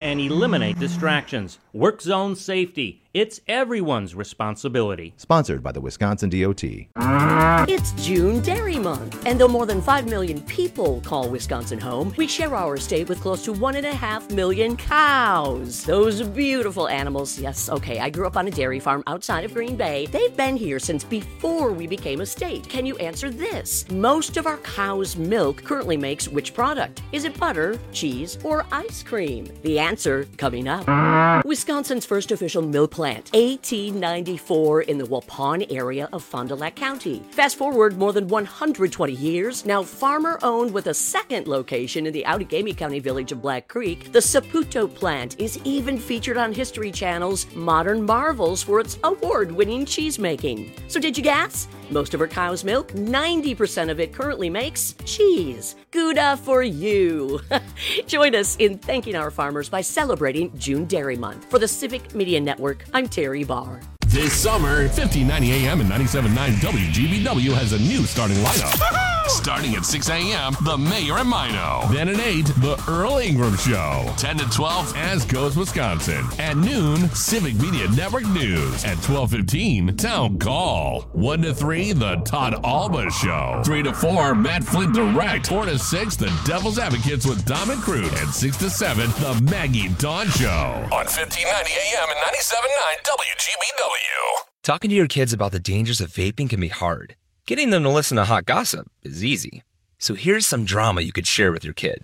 and eliminate distractions. Work zone safety. It's everyone's responsibility. Sponsored by the Wisconsin DOT. It's June Dairy Month, and though more than 5 million people call Wisconsin home, we share our state with close to 1.5 million cows. Those beautiful animals. Yes, okay, I grew up on a dairy farm outside of Green Bay. They've been here since before we became a state. Can you answer this? Most of our cow's milk currently makes which product? Is it butter, cheese, or ice cream? The answer coming up. Wisconsin's first official milk plant, 1894, in the Waupun area of Fond du Lac County. Fast forward more than 120 years, now farmer-owned with a second location in the Outagamie County village of Black Creek, the Saputo plant is even featured on History Channel's Modern Marvels for its award-winning cheese-making. So did you guess? Most of our cow's milk, 90% of it currently makes cheese. Gouda for you. Join us in thanking our farmers by celebrating June Dairy Month. For the Civic Media Network, I'm Terry Barr. This summer, 1590 AM and 97.9 WGBW has a new starting lineup. Starting at 6 a.m., The Mayor and Mino. Then at 8, The Earl Ingram Show. 10 to 12, As Goes Wisconsin. At noon, Civic Media Network News. At 12:15, Town Call. 1 to 3, The Todd Alba Show. 3 to 4, Matt Flint Direct. 4 to 6, The Devil's Advocates with Dom and Crude. And 6 to 7, The Maggie Dawn Show. On 1590 AM and 97.9 WGBW. Talking to your kids about the dangers of vaping can be hard. Getting them to listen to hot gossip is easy. So here's some drama you could share with your kid.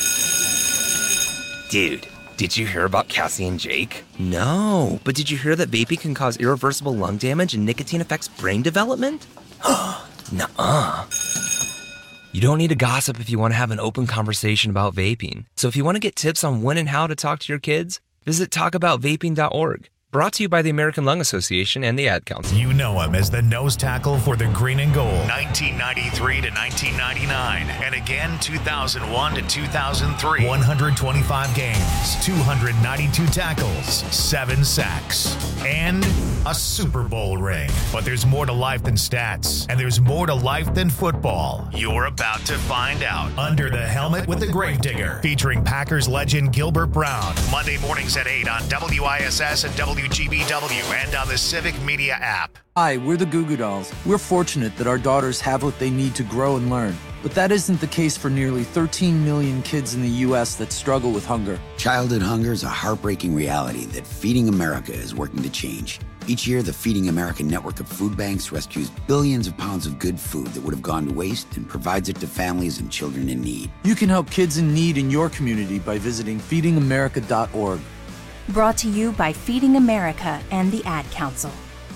Dude, did you hear about Cassie and Jake? No, but did you hear that vaping can cause irreversible lung damage and nicotine affects brain development? Nuh-uh. You don't need to gossip if you want to have an open conversation about vaping. So if you want to get tips on when and how to talk to your kids, visit talkaboutvaping.org. Brought to you by the American Lung Association and the Ad Council. You know him as the nose tackle for the Green and Gold, 1993 to 1999, and again 2001 to 2003. 125 games, 292 tackles, 7 sacks, and a Super Bowl ring. But there's more to life than stats, and there's more to life than football. You're about to find out. Under the Helmet with the Gravedigger, featuring Packers legend Gilbert Brown. Monday mornings at 8 on WISS and WGBW and on the Civic Media app. Hi, we're the Goo Goo Dolls. We're fortunate that our daughters have what they need to grow and learn. But that isn't the case for nearly 13 million kids in the U.S. that struggle with hunger. Childhood hunger is a heartbreaking reality that Feeding America is working to change. Each year, the Feeding America network of food banks rescues billions of pounds of good food that would have gone to waste and provides it to families and children in need. You can help kids in need in your community by visiting feedingamerica.org. Brought to you by Feeding America and the Ad Council.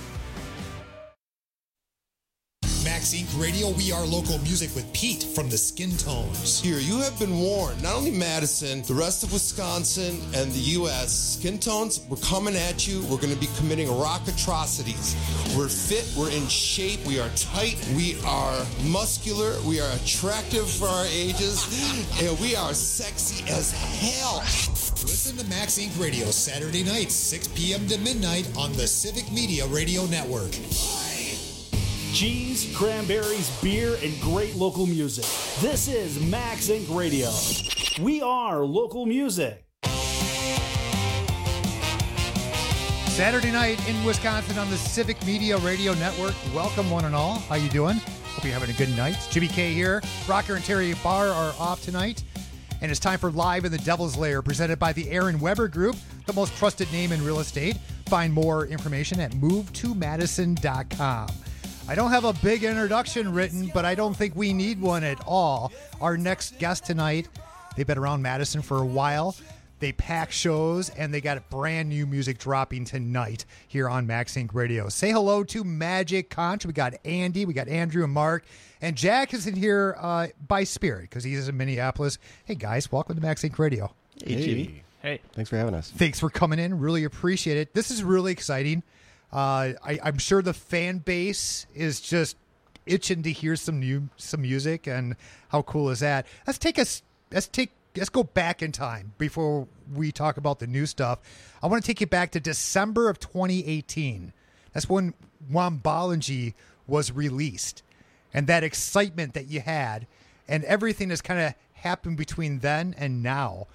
Max Inc. Radio, we are local music with Pete from the Skin Tones. Here, you have been warned. Not only Madison, the rest of Wisconsin and the U.S. Skin Tones, we're coming at you. We're going to be committing rock atrocities. We're fit. We're in shape. We are tight. We are muscular. We are attractive for our ages. And we are sexy as hell. Listen to Max Inc. Radio Saturday nights, 6 p.m. to midnight on the Civic Media Radio Network. Cheese, cranberries, beer, and great local music. This is Max Inc. Radio. We are local music. Saturday night in Wisconsin on the Civic Media Radio Network. Welcome, one and all. How you doing? Hope you're having a good night. Jimmy K here. Rocker and Terry Barr are off tonight. And it's time for Live in the Devil's Lair, presented by the Aaron Weber Group, the most trusted name in real estate. Find more information at movetomadison.com. I don't have a big introduction written, but I don't think we need one at all. Our next guest tonight, they've been around Madison for a while. They pack shows, and they got brand new music dropping tonight here on Max Inc. Radio. Say hello to Magic Conch. We got Andy, we got Andrew and Mark, and Jack is in here by spirit because he's in Minneapolis. Hey, guys, welcome to Max Inc. Radio. Hey, Jimmy. Hey. Thanks for having us. Thanks for coming in. Really appreciate it. This is really exciting. I'm sure the fan base is just itching to hear some music, and how cool is that? Let's go back in time before we talk about the new stuff. I want to take you back to December of 2018. That's when Wambalangi was released, and that excitement that you had, and everything that's kind of happened between then and now.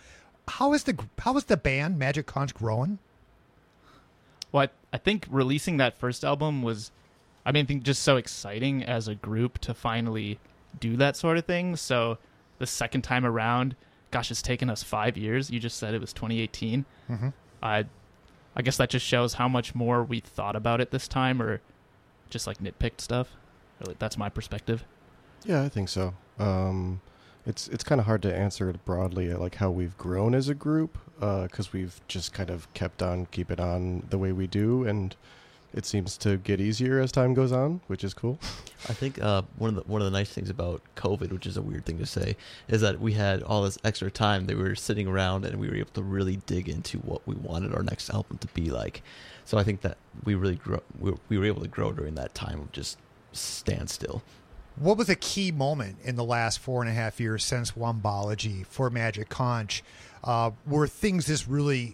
How is the band Magic Conch growing? Well, I think releasing that first album was, I think just so exciting as a group to finally do that sort of thing. So the second time around, gosh, it's taken us 5 years. You just said it was 2018. Mm-hmm. I guess that just shows how much more we thought about it this time, or just like nitpicked stuff. Or that's my perspective. Yeah, I think so. It's kind of hard to answer it broadly at like how we've grown as a group, because we've just kind of kept on keeping on the way we do, and it seems to get easier as time goes on, which is cool. I think one of the nice things about COVID, which is a weird thing to say, is that we had all this extra time that we were sitting around and we were able to really dig into what we wanted our next album to be like. So I think that we were able to grow during that time of just standstill. What was a key moment in the last 4.5 years since Wombology for Magic Conch, where things just really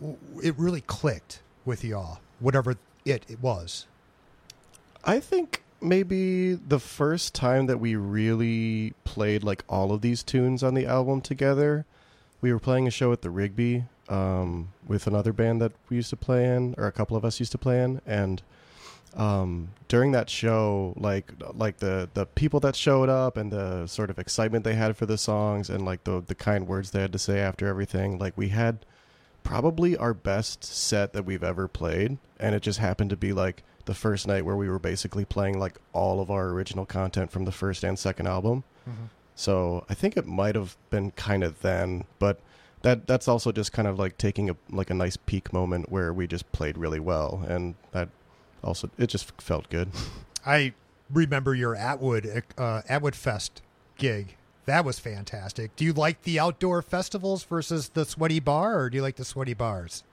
clicked with y'all, whatever it was? I think maybe the first time that we really played like all of these tunes on the album together, we were playing a show at the Rigby with another band that we used to play in, or a couple of us used to play in, and during that show, like the people that showed up and the sort of excitement they had for the songs and like the kind words they had to say after everything, like we had probably our best set that we've ever played, and it just happened to be like the first night where we were basically playing like all of our original content from the first and second album. Mm-hmm. So I think it might have been kind of then, but that's also just kind of like taking a nice peak moment where we just played really well, and that also it just felt good. I remember your Atwood Fest gig. That was fantastic. Do you like the outdoor festivals versus the sweaty bar, or do you like the sweaty bars?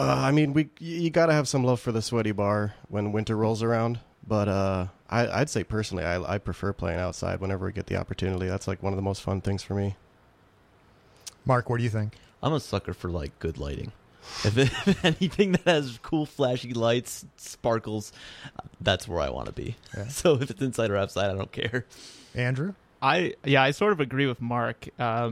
You got to have some love for the sweaty bar when winter rolls around. But I'd say personally, I prefer playing outside whenever we get the opportunity. That's like one of the most fun things for me. Mark, what do you think? I'm a sucker for like good lighting. If anything that has cool flashy lights, sparkles, that's where I want to be. Yeah. So if it's inside or outside, I don't care. Andrew? I sort of agree with Mark.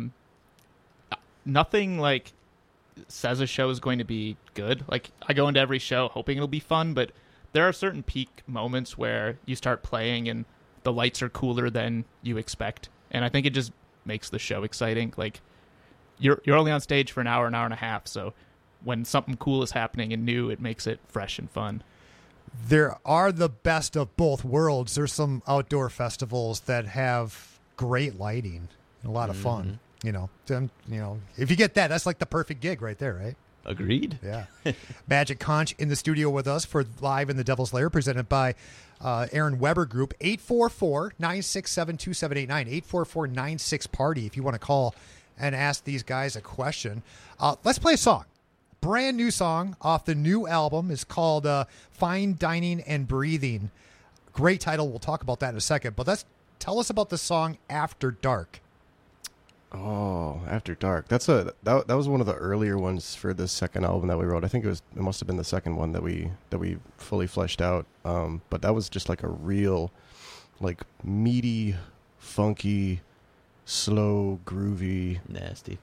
Nothing like says a show is going to be good. Like I go into every show hoping it'll be fun, but there are certain peak moments where you start playing and the lights are cooler than you expect, and I think it just makes the show exciting. Like you're only on stage for an hour and a half, so when something cool is happening and new, it makes it fresh and fun. There are the best of both worlds. There's some outdoor festivals that have great lighting and a lot of fun. If you get that, that's like the perfect gig right there, right? Agreed. Yeah. Magic Conch in the studio with us for Live in the Devil's Lair, presented by Aaron Weber Group. 844-967-2789, 844-96-PARTY if you want to call and ask these guys a question. Let's play a song. Brand new song off the new album is called Fine Dining and Breathing. Great title. We'll talk about that in a second. But tell us about the song After Dark. Oh, After Dark. That was one of the earlier ones for the second album that we wrote. I think it must have been the second one that we fully fleshed out. But that was just like a real, like meaty, funky, slow, groovy, nasty,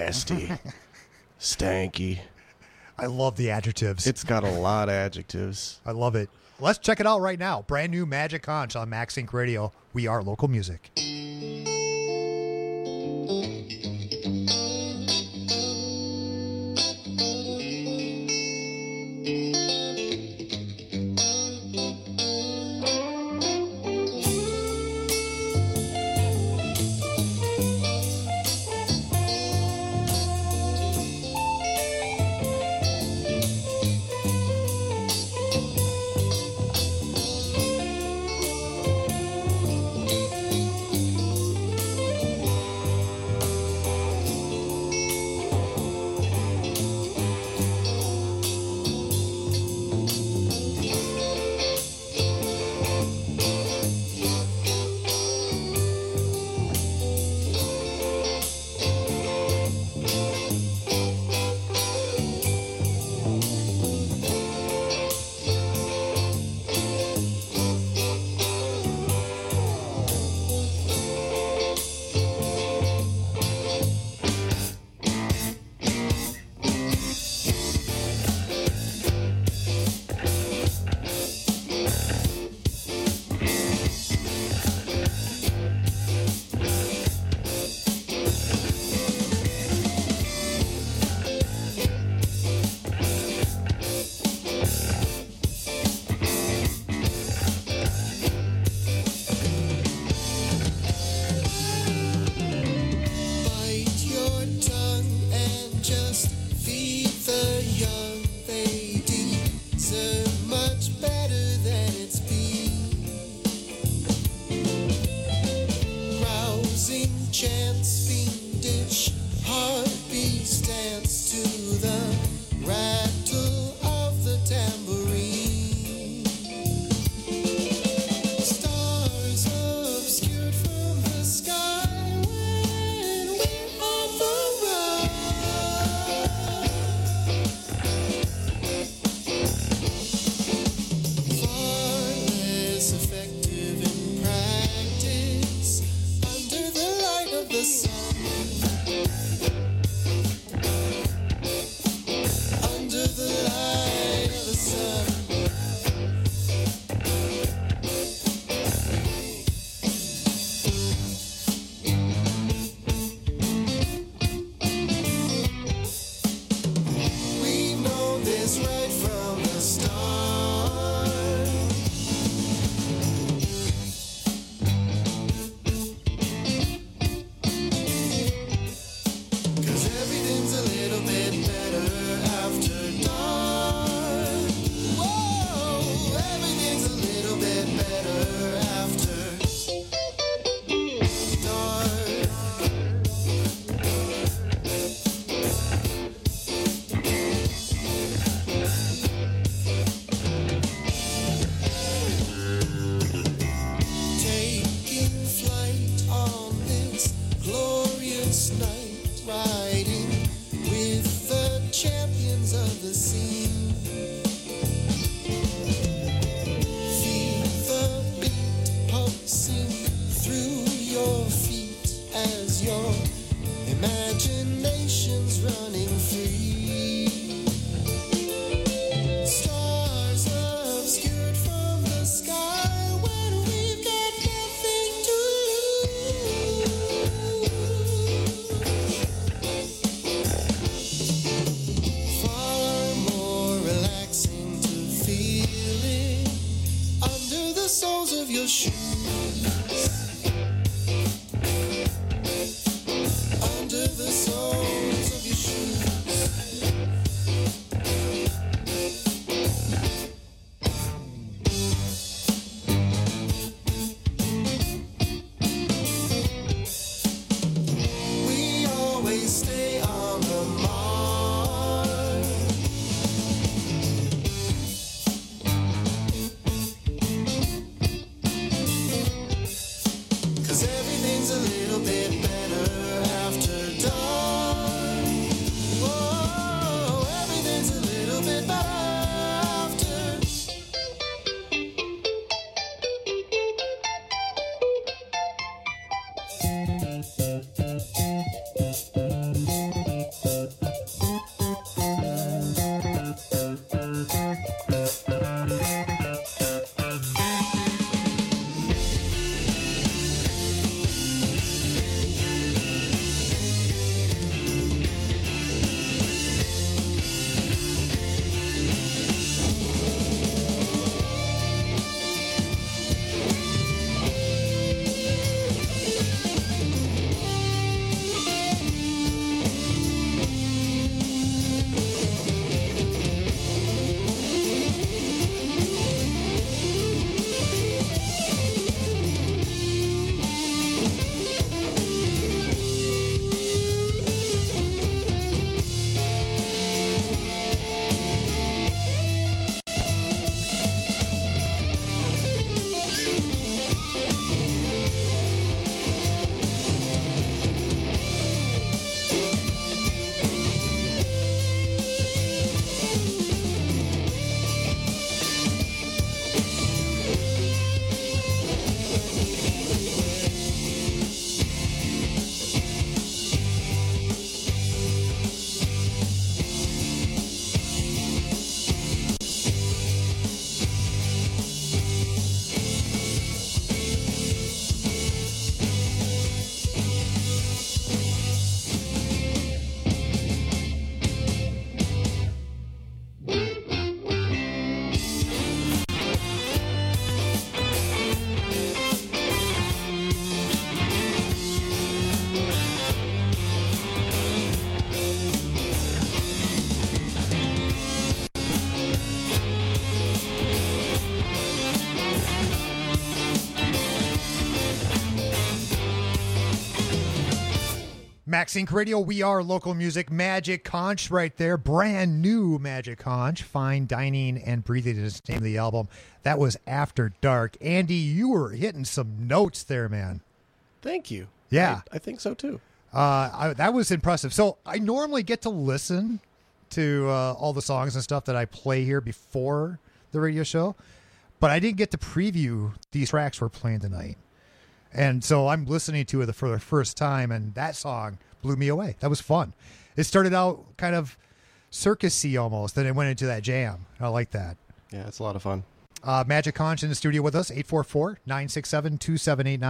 stanky. I love the adjectives. It's got a lot of adjectives. I love it. Let's check it out right now. Brand new Magic Conch on Max Inc. Radio. We are local music. Feed the young, they deserve much better than it's been. Rousing chants, fiendish heartbeats dance to the rattle of the tambourine. Stars obscured from the sky when we're on the run. Far less effective in practice under the light of the sun. Under the light of the sun. We've known this right from the start. 'Cause everything's a little bit better after dark. Whoa, everything's a little bit better after dark. Taking flight on this glorious night, riding with the champions of the scene. Feel the beat pulsing through your feet as your imagination's running free. Stars obscured from the sky when we've got nothing to lose. Far more relaxing to feel it under the soles of your shoes. Under the soles of your shoes. We always stay on the mark. Max Inc. Radio, we are local music. Magic Conch right there. Brand new Magic Conch. Fine Dining and Breathing is the name of the album. That was After Dark. Andy, you were hitting some notes there, man. Thank you. Yeah. I think so, too. That was impressive. So I normally get to listen to all the songs and stuff that I play here before the radio show, but I didn't get to preview these tracks we're playing tonight. And so I'm listening to it for the first time, and that song blew me away. That was fun. It started out kind of circus-y almost, then it went into that jam. I like that. Yeah, it's a lot of fun. Magic Conch in the studio with us, 844-967-2789,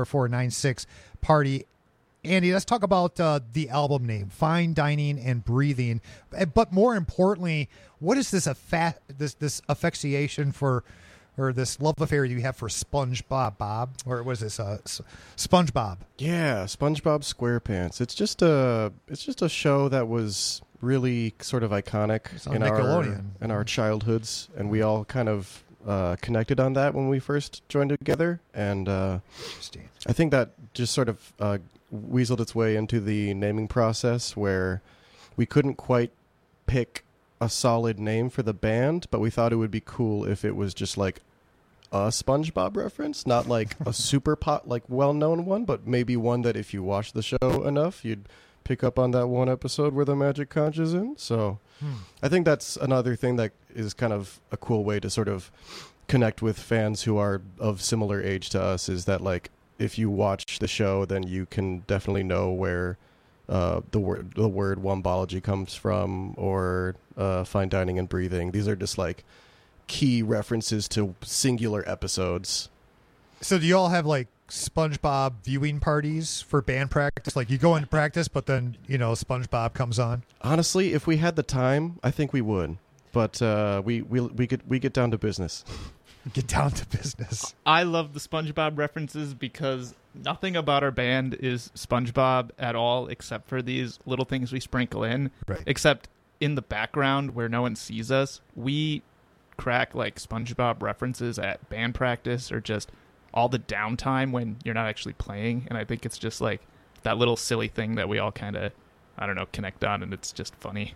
844-96-PARTY. Andy, let's talk about the album name, Fine Dining and Breathing. But more importantly, what is this this affection for, or this love affair you have for SpongeBob, Bob? Or was this SpongeBob? Yeah, SpongeBob SquarePants. It's just a show that was really sort of iconic in our childhoods, and we all kind of connected on that when we first joined together. And I think that just sort of weaseled its way into the naming process, where we couldn't quite pick a solid name for the band, but we thought it would be cool if it was just like a SpongeBob reference, not like a super well-known one, but maybe one that if you watch the show enough, you'd pick up on that one episode where the Magic Conch is in. So I think that's another thing that is kind of a cool way to sort of connect with fans who are of similar age to us, is that like if you watch the show, then you can definitely know where the word wombology comes from, or Fine Dining and Breathing. These are just like key references to singular episodes. So do you all have like SpongeBob viewing parties for band practice? Like you go into practice, but then, SpongeBob comes on? Honestly, if we had the time, I think we would. But we get down to business. Get down to business. I love the SpongeBob references because nothing about our band is SpongeBob at all, except for these little things we sprinkle in. Right. Except in the background where no one sees us, we crack like SpongeBob references at band practice, or just all the downtime when you're not actually playing. And I think it's just like that little silly thing that we all kind of, connect on, and it's just funny.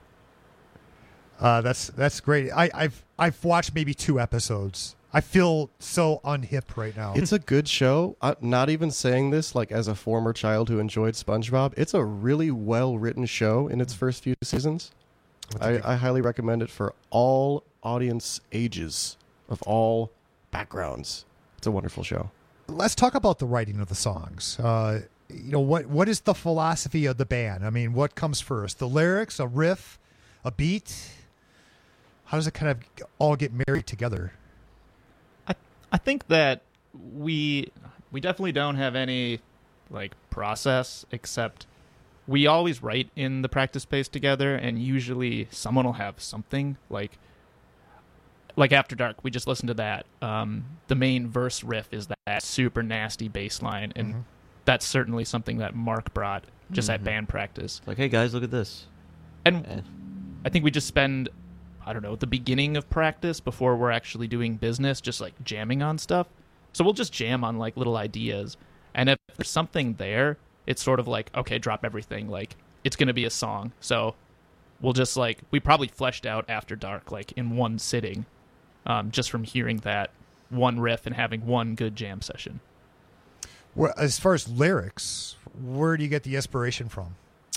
That's great. I've watched maybe 2 episodes. I feel so unhip right now. It's a good show. I'm not even saying this like as a former child who enjoyed SpongeBob. It's a really well-written show in its first few seasons. I highly recommend it for all audience ages, of all backgrounds. It's a wonderful show. Let's talk about the writing of the songs. What is the philosophy of the band? I mean, what comes first? The lyrics, a riff, a beat? How does it kind of all get married together? I think that we definitely don't have any like process, except we always write in the practice space together, and usually someone will have something like After Dark. We just listened to that. The main verse riff is that super nasty bass line, and that's certainly something that Mark brought just at band practice. Like, hey guys, look at this. And I think we just spend, the beginning of practice before we're actually doing business, just like jamming on stuff. So we'll just jam on like little ideas. And if there's something there, it's sort of like, okay, drop everything. Like, it's going to be a song. So we'll just we probably fleshed out After Dark like in one sitting, just from hearing that one riff and having one good jam session. Well, as far as lyrics, where do you get the inspiration from?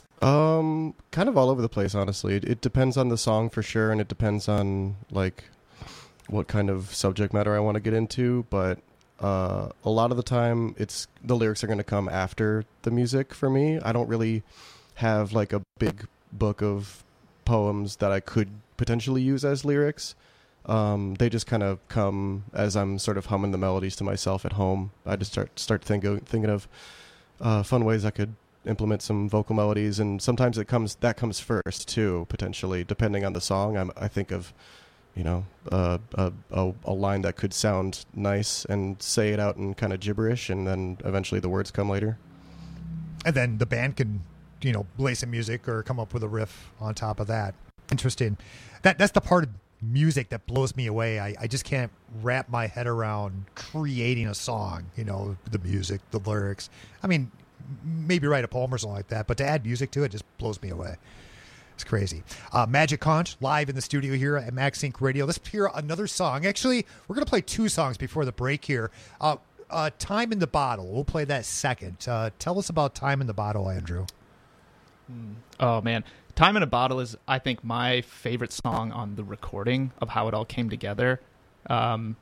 Kind of all over the place, honestly. It depends on the song for sure, and it depends on like what kind of subject matter I want to get into, but a lot of the time the lyrics are going to come after the music for me. I don't really have like a big book of poems that I could potentially use as lyrics. They just kind of come as I'm sort of humming the melodies to myself at home. I just start thinking of fun ways I could implement some vocal melodies, and sometimes that comes first too, potentially, depending on the song. I think of a line that could sound nice and say it out in kind of gibberish, and then eventually the words come later. And then the band can play some music or come up with a riff on top of that. Interesting. That's the part of music that blows me away. I just can't wrap my head around creating a song, the music, the lyrics. I mean, maybe write a poem or something like that, but to add music to it just blows me away. It's crazy. Magic Conch, live in the studio here at MaxSync Radio. Let's hear another song. Actually, we're going to play two songs before the break here. Time in the Bottle. We'll play that second. Tell us about Time in the Bottle, Andrew. Oh, man. Time in a Bottle is, I think, my favorite song on the recording of how it all came together. Andy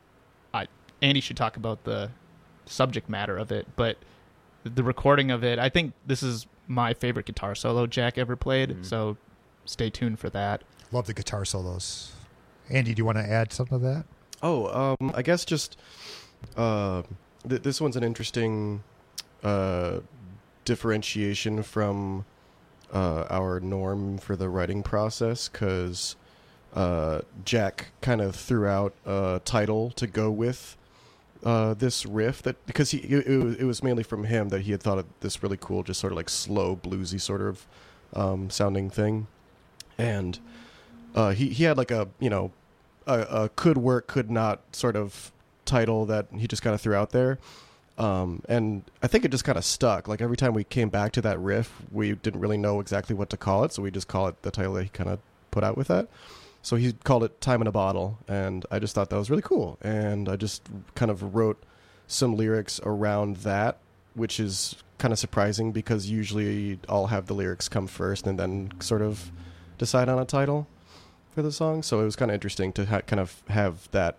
should talk about the subject matter of it, but the recording of it, I think this is my favorite guitar solo Jack ever played, so stay tuned for that. Love the guitar solos. Andy, do you want to add something to that? I guess just this one's an interesting differentiation from our norm for the writing process, because Jack kind of threw out a title to go with this riff, that because it was mainly from him that he had thought of this really cool, just sort of like slow bluesy sort of sounding thing, and he had like a could work could not sort of title that he just kind of threw out there, and I think it just kind of stuck. Like every time we came back to that riff, we didn't really know exactly what to call it, so we just call it the title that he kind of put out with that. So he called it Time in a Bottle, and I just thought that was really cool. And I just kind of wrote some lyrics around that, which is kind of surprising because usually I'll have the lyrics come first and then sort of decide on a title for the song. So it was kind of interesting to kind of have that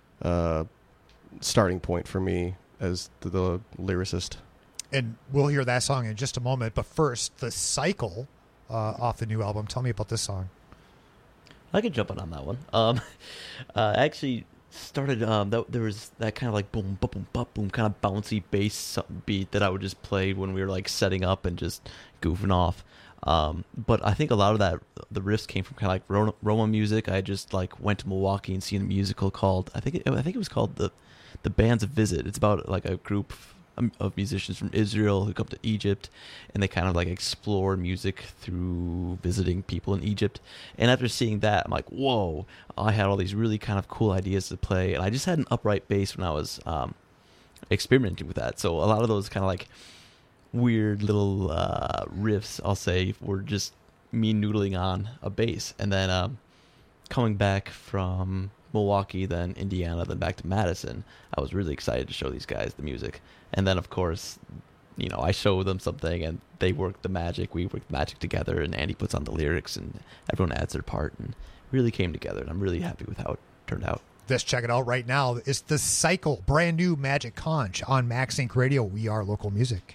starting point for me as the lyricist. And we'll hear that song in just a moment. But first, The Cycle off the new album. Tell me about this song. I could jump in on that one. I actually started, there was that kind of like boom, boom, boom, boom, kind of bouncy bass beat that I would just play when we were like setting up and just goofing off. But I think a lot of that, the riffs came from kind of like Roma music. I just like went to Milwaukee and seen a musical called, I think it was called the Bands of Visit. It's about like a group of musicians from Israel who come to Egypt, and they kind of like explore music through visiting people in Egypt. And after seeing that, I'm like, whoa, I had all these really kind of cool ideas to play, and I just had an upright bass when I was experimenting with that. So a lot of those kind of like weird little riffs, I'll say, were just me noodling on a bass. And then coming back from Milwaukee, then Indiana, then back to Madison, I was really excited to show these guys the music. And then, of course, I show them something, and they work the magic. We work the magic together, and Andy puts on the lyrics, and everyone adds their part, and it really came together. And I'm really happy with how it turned out. Let's check it out right now. It's The Cycle, brand new Magic Conch on MaxSync Radio. We are local music.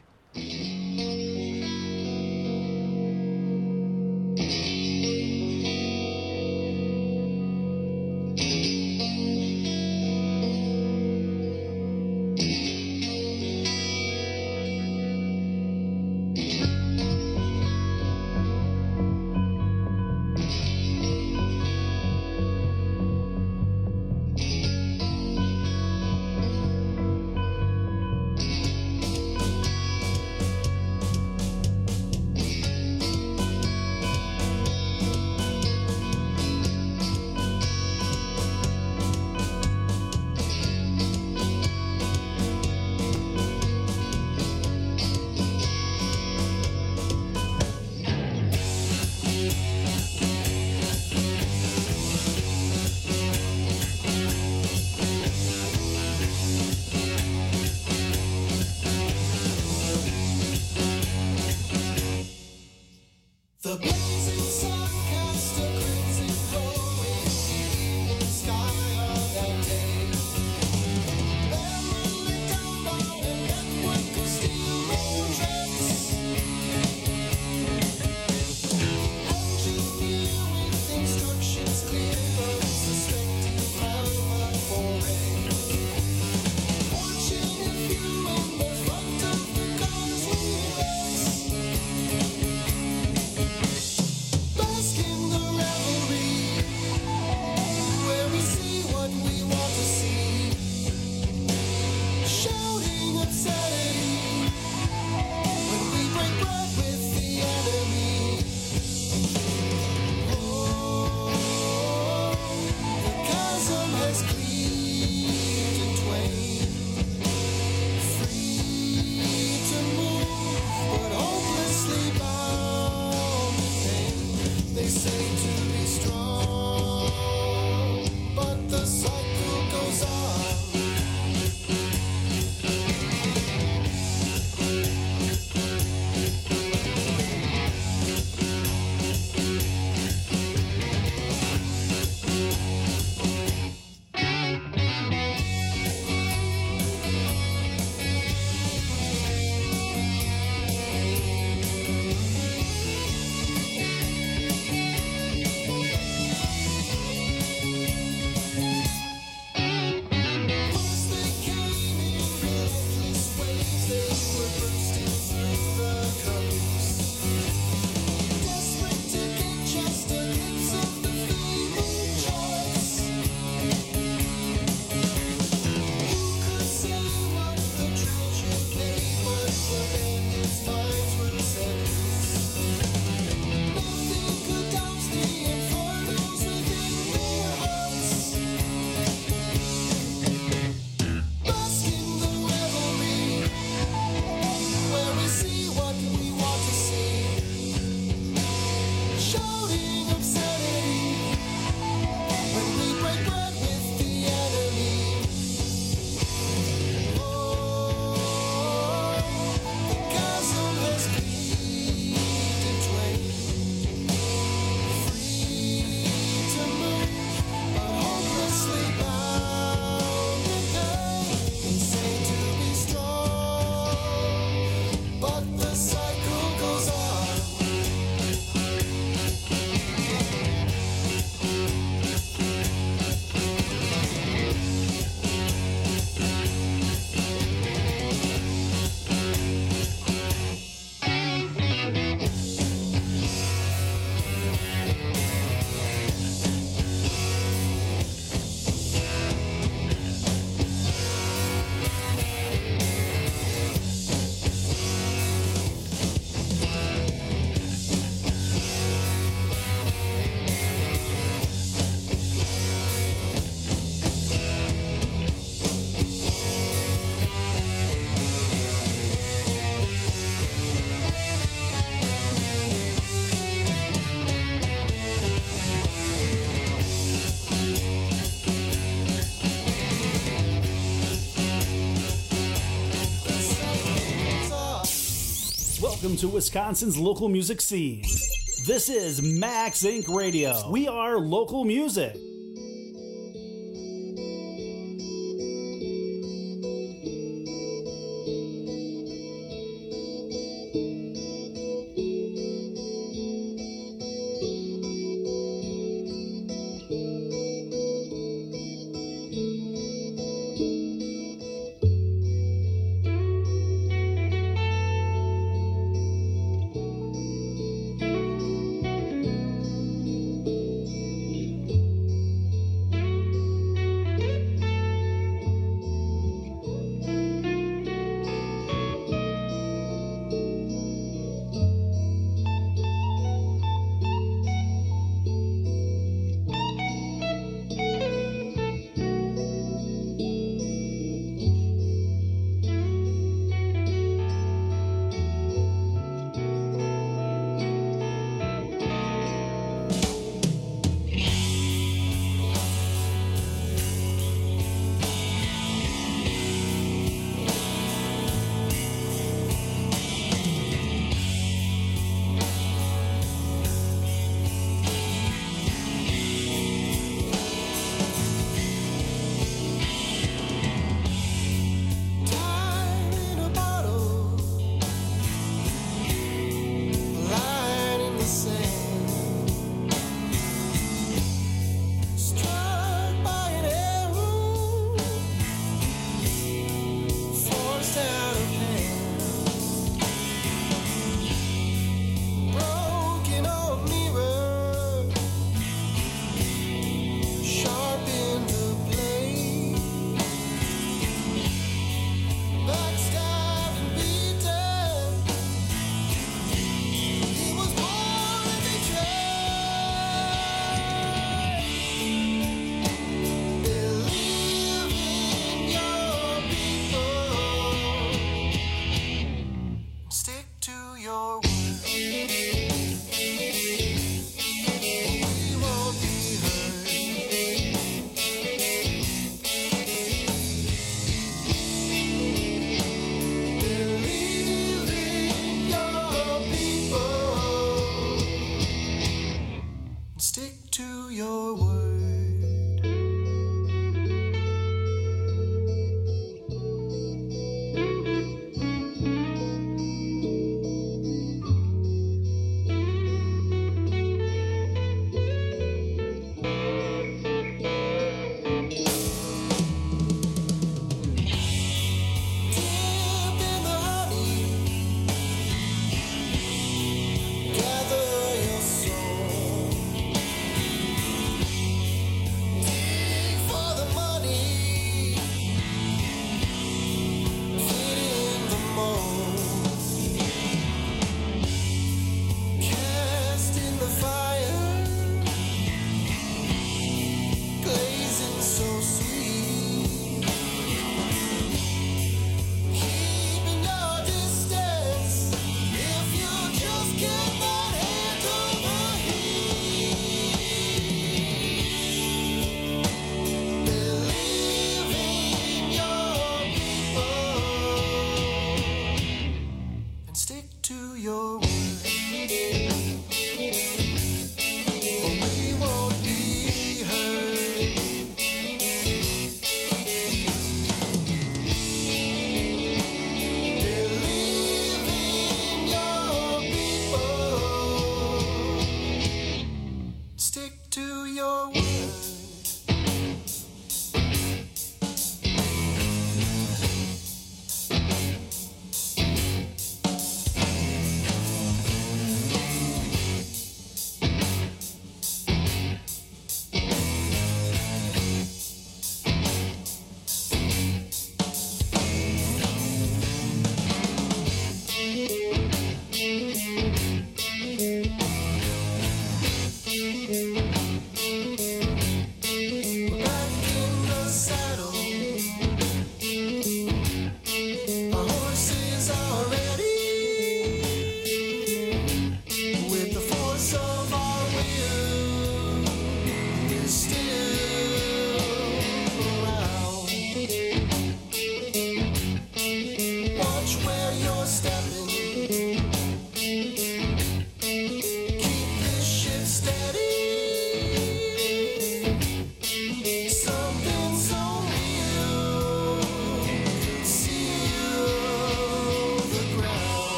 welcome to Wisconsin's local music scene. This is Max Inc. Radio. We are local music.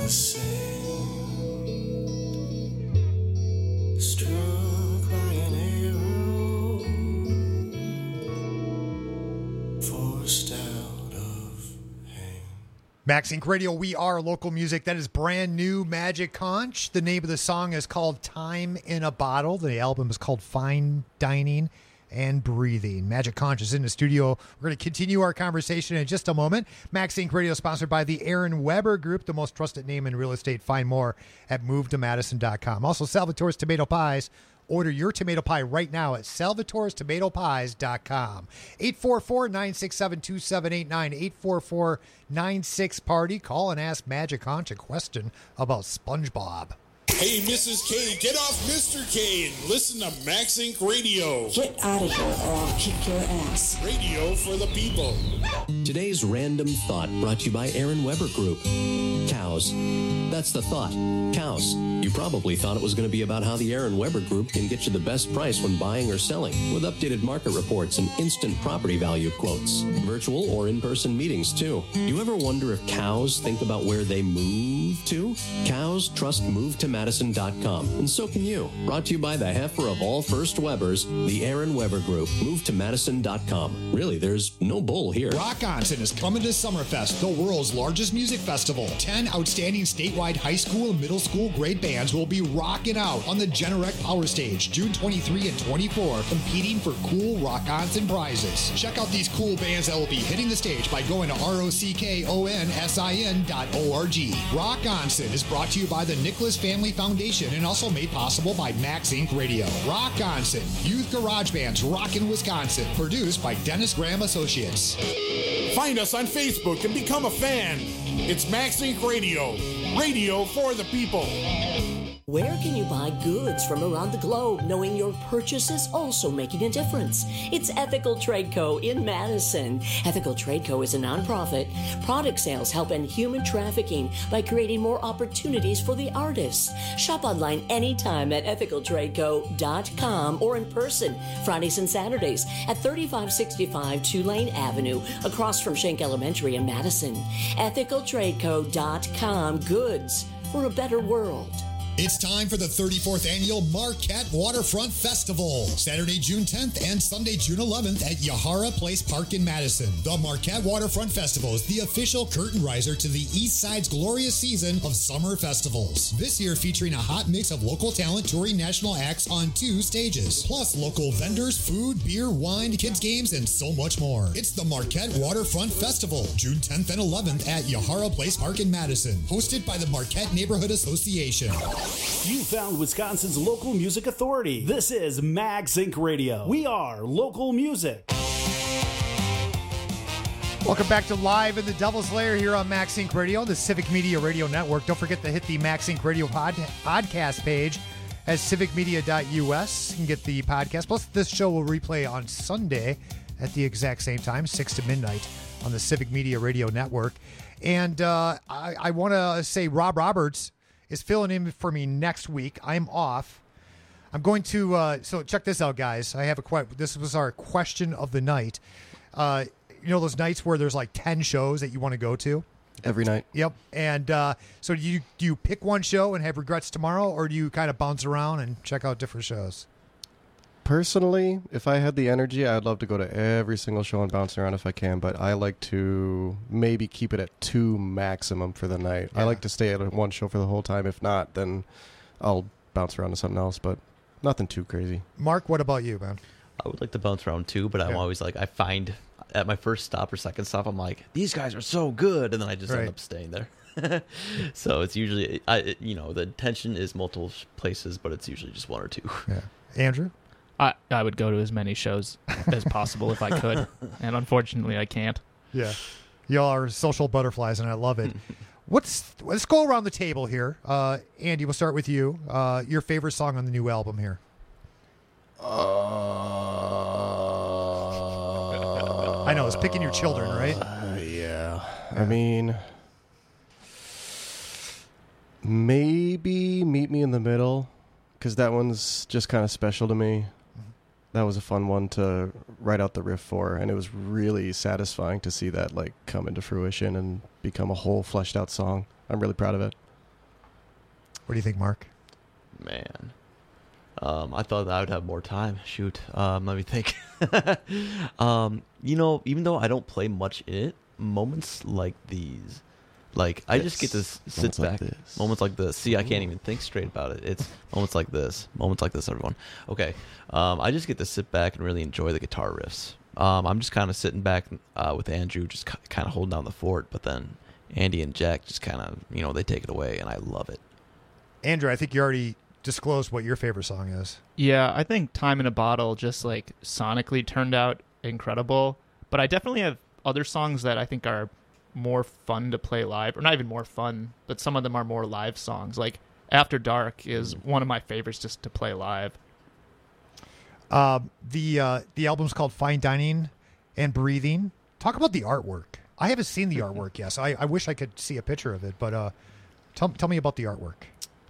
the same. Struck by an arrow, forced out of Max Inc. Radio, we are local music. That is brand new Magic Conch. The name of the song is called Time in a Bottle. The album is called Fine Dining and Breathing. Magic Conch is in the studio. We're going to continue our conversation in just a moment. Max Inc. Radio is sponsored by the Aaron Weber Group, the most trusted name in real estate. Find more at movetomadison.com. Also, Salvatore's Tomato Pies. Order your tomato pie right now at salvatorestomatopies.com. 844-967-2789. 844-96-PARTY. Call and ask Magic Conch a question about SpongeBob. Hey, Mrs. K, get off Mr. K and listen to Max Inc. Radio. Get out of here or I'll kick your ass. Radio for the people. Today's Random Thought brought to you by Aaron Weber Group. Cows. That's the thought. Cows. You probably thought it was going to be about how the Aaron Weber Group can get you the best price when buying or selling, with updated market reports and instant property value quotes. Virtual or in-person meetings, too. Do you ever wonder if cows think about where they move to? Cows trust MoveToMadison.com, and so can you. Brought to you by the heifer of all first Webers, the Aaron Weber Group. MoveToMadison.com. Really, there's no bull here. Rock-Onson is coming to Summerfest, the world's largest music festival. 10 outstanding statewide high school and middle school grade bands will be rocking out on the Generac Power Stage June 23 and 24, competing for cool Rock-Onson prizes. Check out these cool bands that will be hitting the stage by going to ROCKONSIN.org. Rock-Onson is brought to you by the Nicholas Family Foundation and also made possible by Max Inc. Radio. Rock-Onson, youth garage bands rockin' Wisconsin, produced by Dennis Graham Associates. Find us on Facebook and become a fan. It's Max Inc. Radio. Radio for the people. Where can you buy goods from around the globe knowing your purchase is also making a difference? It's Ethical Trade Co. in Madison. Ethical Trade Co. is a nonprofit. Product sales help end human trafficking by creating more opportunities for the artists. Shop online anytime at ethicaltradeco.com or in person Fridays and Saturdays at 3565 Tulane Avenue across from Schenck Elementary in Madison. Ethicaltradeco.com. Goods for a better world. It's time for the 34th Annual Marquette Waterfront Festival, Saturday, June 10th and Sunday, June 11th at Yahara Place Park in Madison. The Marquette Waterfront Festival is the official curtain riser to the East Side's glorious season of summer festivals. This year featuring a hot mix of local talent touring national acts on 2 stages, plus local vendors, food, beer, wine, kids games, and so much more. It's the Marquette Waterfront Festival, June 10th and 11th at Yahara Place Park in Madison, hosted by the Marquette Neighborhood Association. You found Wisconsin's local music authority. This is Max Inc. Radio. We are local music. Welcome back to Live in the Devil's Lair here on Max Inc. Radio, the Civic Media Radio Network. Don't forget to hit the Max Inc. Radio podcast page at civicmedia.us. You can get the podcast. Plus, this show will replay on Sunday at the exact same time, 6 to midnight on the Civic Media Radio Network. And I want to say Rob Roberts is filling in for me next week. I'm off. I'm going to, so check this out, guys. I have this was our question of the night. You know those nights where there's like 10 shows that you want to go to? Every night. Yep. And so do you pick one show and have regrets tomorrow, or do you kind of bounce around and check out different shows? Personally, if I had the energy, I'd love to go to every single show and bounce around if I can, but I like to maybe keep it at 2 maximum for the night. Yeah. I like to stay at one show for the whole time. If not, then I'll bounce around to something else, but nothing too crazy. Mark, what about you, man? I would like to bounce around too, but I'm always like, I find at my first stop or second stop, I'm like, these guys are so good, and then I just end up staying there. So it's usually, the tension is multiple places, but it's usually just 1 or 2. Yeah. Andrew? I would go to as many shows as possible if I could, and unfortunately I can't. Yeah. Y'all are social butterflies, and I love it. Let's go around the table here. Andy, we'll start with you. Your favorite song on the new album here? I know, it's Picking Your Children, right? Yeah. I mean, maybe Meet Me in the Middle, because that one's just kind of special to me. That was a fun one to write out the riff for, and it was really satisfying to see that come into fruition and become a whole fleshed out song. I'm really proud of it. What do you think, Mark? Man. I thought that I would have more time. Shoot. Let me think. Even though I don't play much in it, moments like these, like I just get to sit back. Moments like this. See, I can't even think straight about it. It's moments like this. Moments like this, everyone. Okay. I just get to sit back and really enjoy the guitar riffs. I'm just kind of sitting back with Andrew, just kind of holding down the fort, but then Andy and Jack just kind of, they take it away, and I love it. Andrew, I think you already disclosed what your favorite song is. Yeah, I think Time in a Bottle just like sonically turned out incredible, but I definitely have other songs that I think are more fun to play live, or not even more fun, but some of them are more live songs. Like After Dark is one of my favorites just to play live. The album's called Fine Dining and Breathing. Talk about the artwork. I haven't seen the artwork yet, so I wish I could see a picture of it, but tell me about the artwork.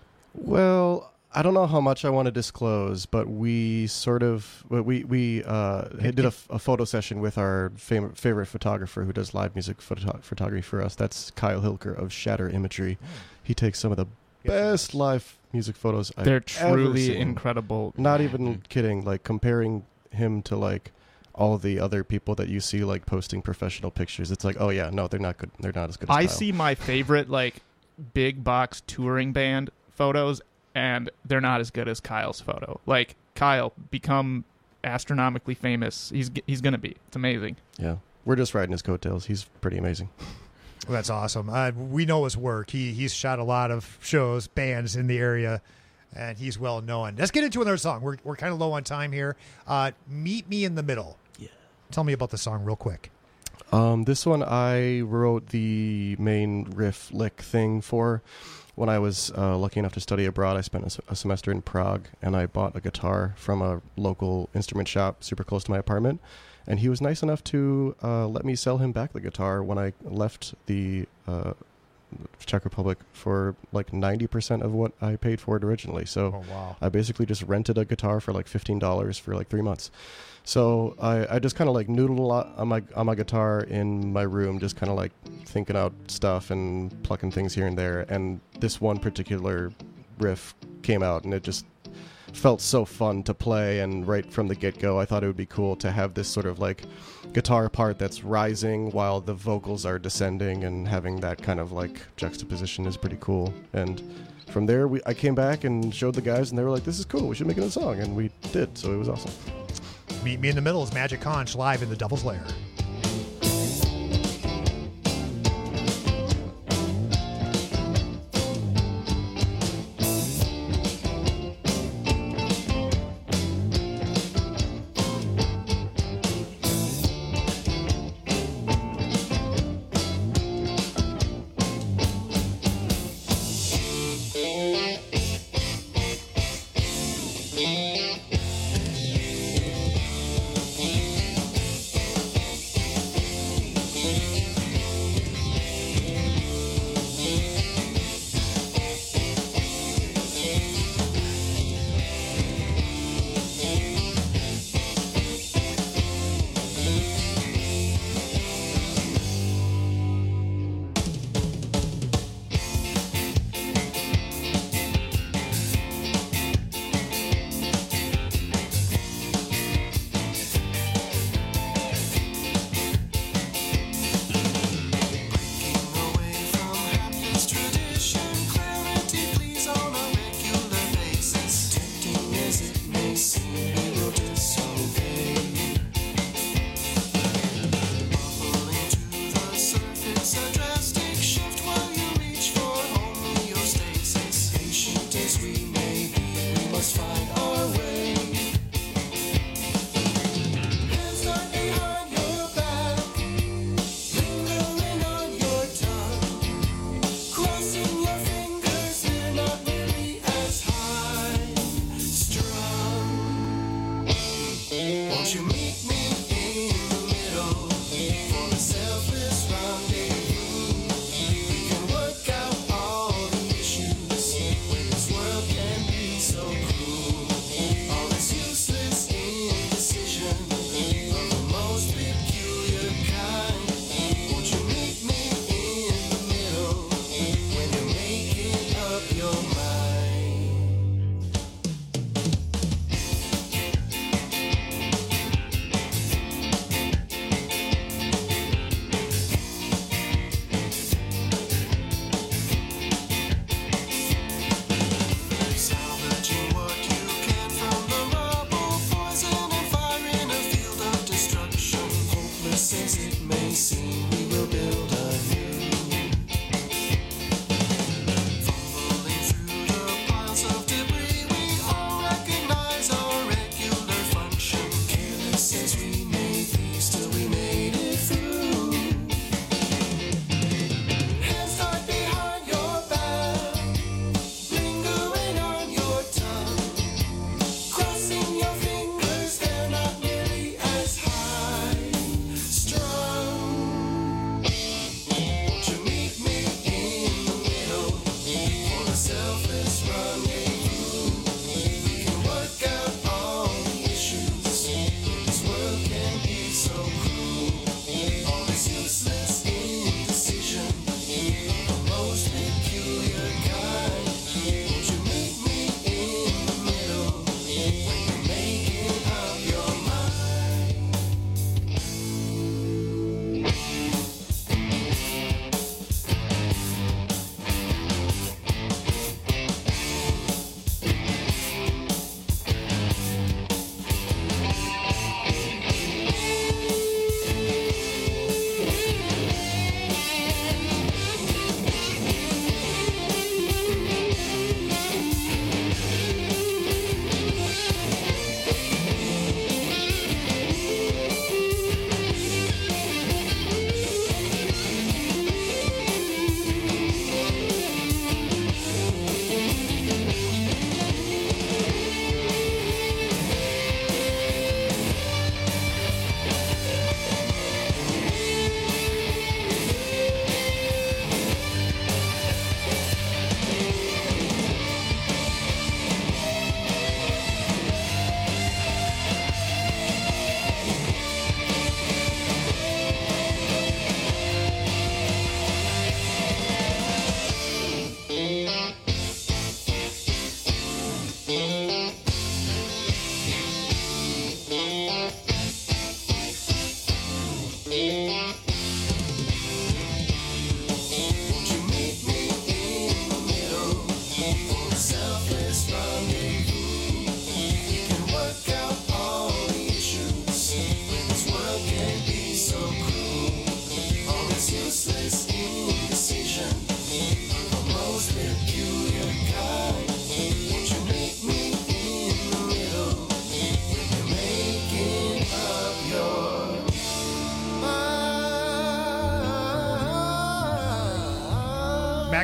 Well, I don't know how much I want to disclose, but we sort of we did a photo session with our favorite photographer who does live music photography for us. That's Kyle Hilker of Shatter Imagery. He takes some of the best live music photos I've They're truly ever seen. Incredible. Not even kidding. Like comparing him to like all the other people that you see like posting professional pictures. It's like, oh yeah, no, they're not good. They're not as good as I Kyle. see my favorite like big box touring band photos, and they're not as good as Kyle's photo. Like Kyle, become astronomically famous. He's gonna be. It's amazing. Yeah, we're just riding his coattails. He's pretty amazing. Well, that's awesome. We know his work. He's shot a lot of shows, bands in the area, and he's well known. Let's get into another song. We're kind of low on time here. Meet Me in the Middle. Yeah. Tell me about the song real quick. This one I wrote the main riff lick thing for. When I was lucky enough to study abroad, I spent a semester in Prague, and I bought a guitar from a local instrument shop super close to my apartment. And he was nice enough to let me sell him back the guitar when I left the Czech Republic for like 90% of what I paid for it originally. So I basically just rented a guitar for like $15 for like 3 months. So I just kind of like noodled a lot on my guitar in my room, just kind of like thinking out stuff and plucking things here and there. And this one particular riff came out, and it just felt so fun to play. And right from the get-go, I thought it would be cool to have this sort of like guitar part that's rising while the vocals are descending, and having that kind of like juxtaposition is pretty cool. And from there, I came back and showed the guys, and they were like, this is cool, we should make it a song. And we did, so it was awesome. Meet Me in the Middle is Magic Conch live in the Devil's Lair.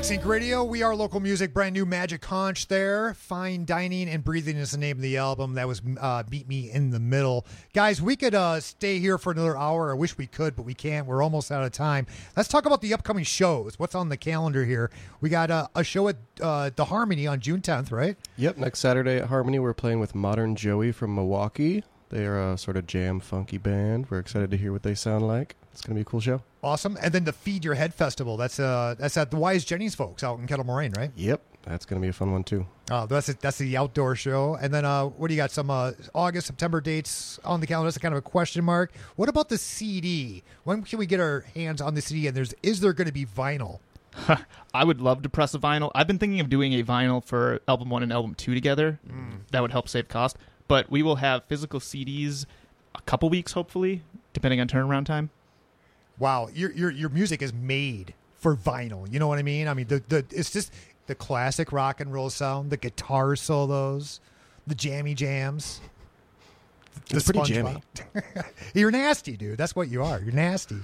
Max Inc. Radio, we are local music, brand new Magic Conch there. Fine Dining and Breathing is the name of the album. That was Meet Me in the Middle. Guys, we could stay here for another hour. I wish we could, but we can't. We're almost out of time. Let's talk about the upcoming shows. What's on the calendar here? We got a show at the Harmony on June 10th, right? Yep, next Saturday at Harmony, we're playing with Modern Joey from Milwaukee. They are a sort of jam funky band. We're excited to hear what they sound like. It's going to be a cool show. Awesome. And then the Feed Your Head Festival. That's at the Wise Jennings folks out in Kettle Moraine, right? Yep, that's going to be a fun one too. That's the outdoor show. And then what do you got? Some August, September dates on the calendar. That's kind of a question mark. What about the CD? When can we get our hands on the CD? And is there going to be vinyl? I would love to press a vinyl. I've been thinking of doing a vinyl for album 1 and album 2 together. That would help save cost. But we will have physical CDs a couple weeks, hopefully, depending on turnaround time. Wow, your music is made for vinyl. You know what I mean? I mean, it's just the classic rock and roll sound, the guitar solos, the jammy jams. It's pretty jammy. You're nasty, dude. That's what you are. You're nasty.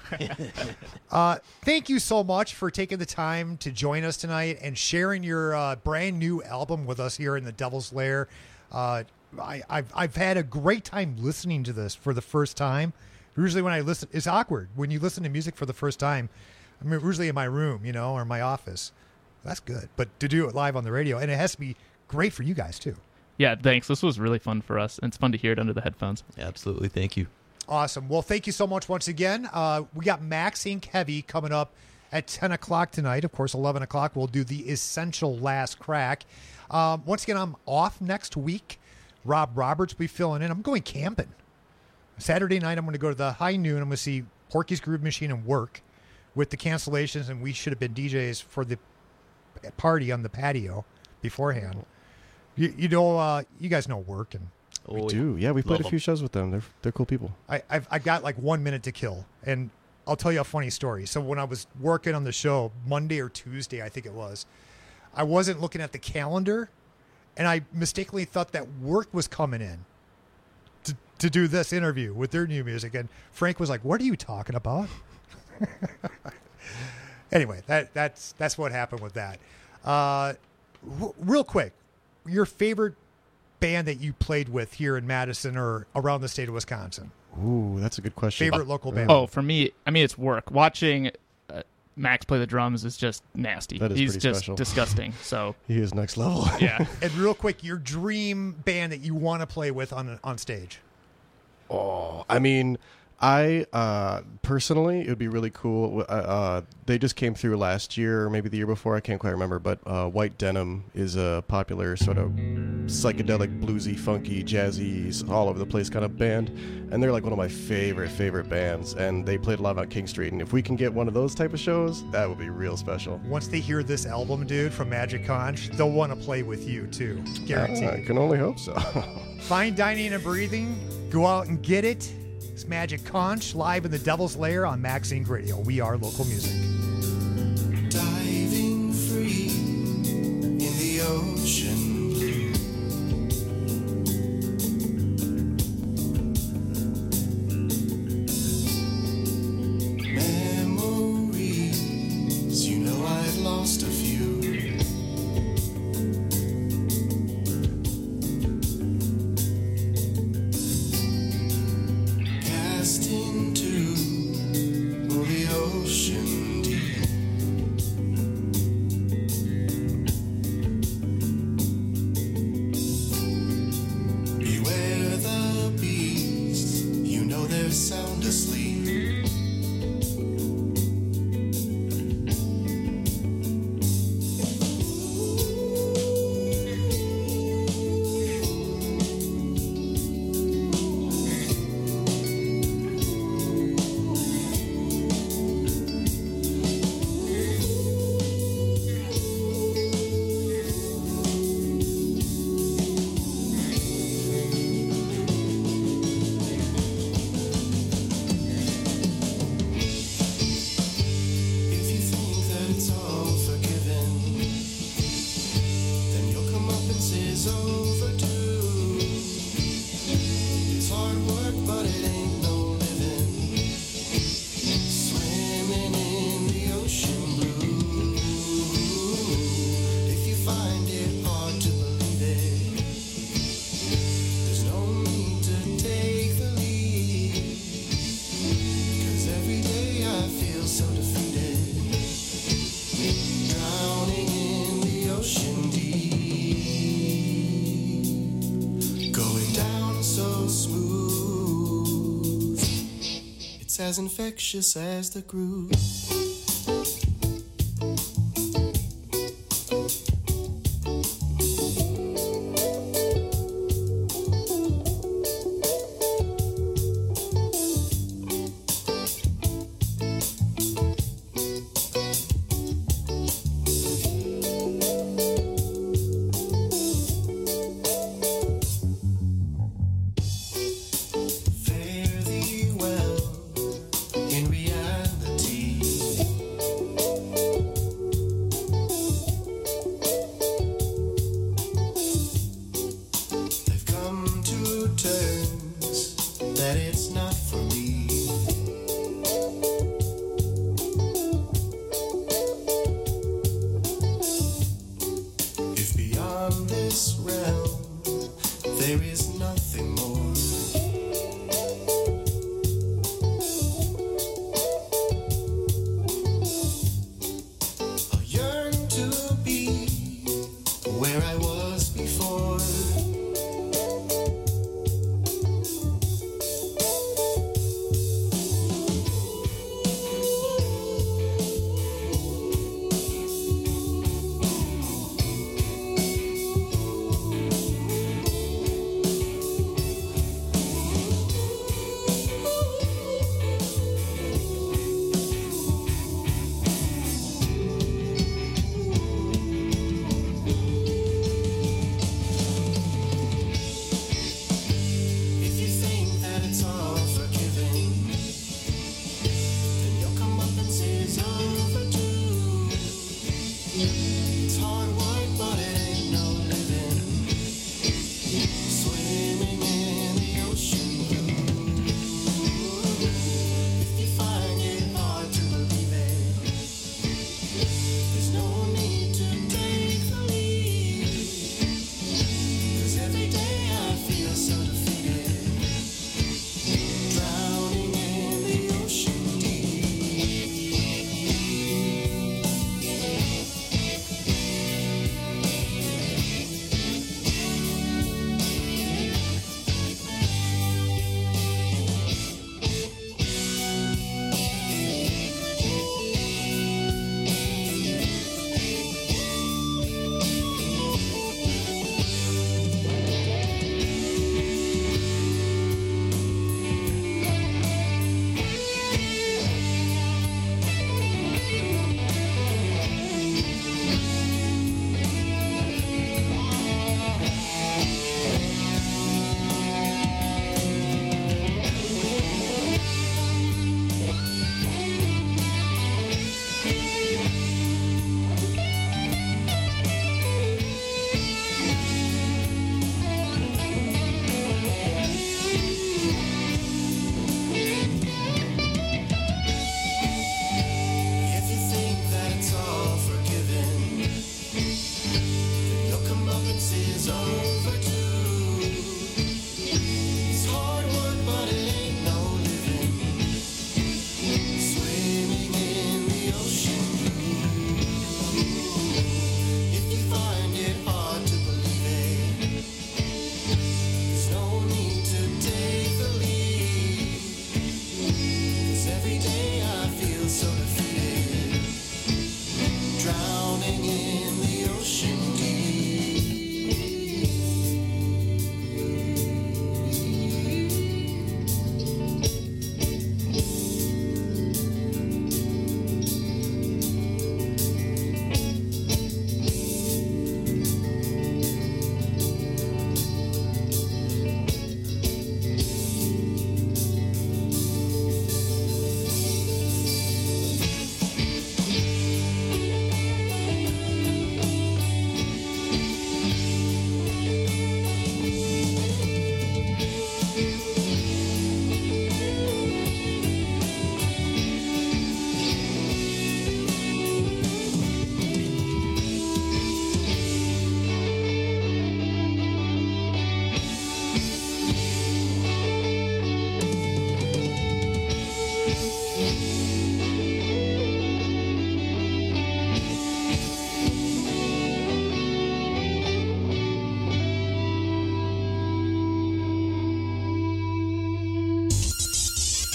Thank you so much for taking the time to join us tonight and sharing your brand new album with us here in the Devil's Lair. I've had a great time listening to this for the first time. Usually when I listen, it's awkward when you listen to music for the first time. I mean, usually in my room, or my office. That's good. But to do it live on the radio, and it has to be great for you guys too. Yeah, thanks. This was really fun for us, and it's fun to hear it under the headphones. Yeah, absolutely. Thank you. Awesome. Well, thank you so much once again. We got Max Inc. Heavy coming up at 10 o'clock tonight. Of course, 11 o'clock, we'll do the Essential Last Crack. Once again, I'm off next week. Rob Roberts will be filling in. I'm going camping. Saturday night, I'm going to go to the High Noon. I'm going to see Porky's Groove Machine and Work with the cancellations, and we should have been DJs for the party on the patio beforehand. You guys know Work. And we do. Yeah, we played a few shows with them. They're cool people. I've got like 1 minute to kill, and I'll tell you a funny story. So when I was working on the show, Monday or Tuesday, I think it was, I wasn't looking at the calendar, and I mistakenly thought that Work was coming in to do this interview with their new music. And Frank was like, "What are you talking about?" Anyway, that's what happened with that. Real quick, your favorite band that you played with here in Madison or around the state of Wisconsin? Ooh, that's a good question. Favorite local band? Oh, for me, it's Work. Watching Max play the drums is just nasty. That is He's pretty just special. Disgusting. So he is next level. Yeah. And real quick, your dream band that you want to play with on stage? Oh, I mean, I personally, it would be really cool. They just came through last year, or maybe the year before. I can't quite remember. But White Denim is a popular sort of psychedelic, bluesy, funky, jazzy, all over the place kind of band, and they're like one of my favorite bands. And they played live on King Street. And if we can get one of those type of shows, that would be real special. Once they hear this album, dude, from Magic Conch, they'll want to play with you too. Guaranteed. I can only hope so. Fine Dining and Breathing. Go out and get it. It's Magic Conch live in the Devil's Lair on Max Inc. Radio. We are local music. Diving free in the ocean blue. Memories, I've lost a few. Cast into the ocean deep. Beware the beast, they're sound asleep. beats as infectious as the groove. Fare thee well in reality. I've come to terms that it's not for me. If beyond this realm there is nothing more, I yearn to be where I was before.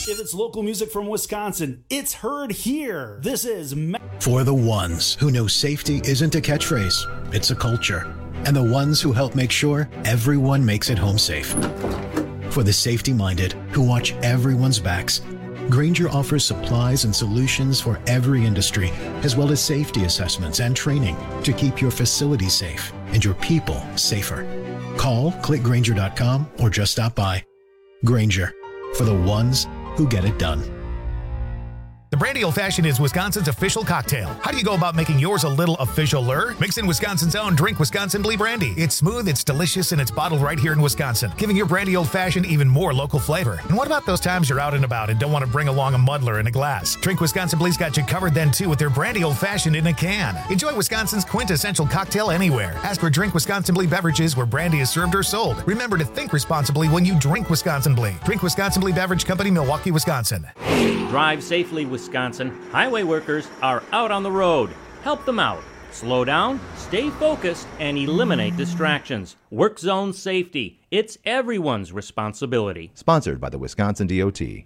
If it's local music from Wisconsin, it's heard here. This is For the ones who know safety isn't a catchphrase, it's a culture. And the ones who help make sure everyone makes it home safe. For the safety-minded who watch everyone's backs, Grainger offers supplies and solutions for every industry, as well as safety assessments and training to keep your facility safe and your people safer. Call, click Grainger.com, or just stop by. Grainger, for the ones who get it done. The Brandy Old Fashioned is Wisconsin's official cocktail. How do you go about making yours a little official-er? Mix in Wisconsin's own Drink Wisconsin Blee Brandy. It's smooth, it's delicious, and it's bottled right here in Wisconsin, giving your Brandy Old Fashioned even more local flavor. And what about those times you're out and about and don't want to bring along a muddler in a glass? Drink Wisconsin Blee's got you covered then, too, with their Brandy Old Fashioned in a can. Enjoy Wisconsin's quintessential cocktail anywhere. Ask for Drink Wisconsin Blee beverages where brandy is served or sold. Remember to think responsibly when you drink Wisconsin Blee. Drink Wisconsin Blee Beverage Company, Milwaukee, Wisconsin. Drive safely, Wisconsin. Highway workers are out on the road. Help them out. Slow down, stay focused, and eliminate distractions. Work zone safety. It's everyone's responsibility. Sponsored by the Wisconsin DOT.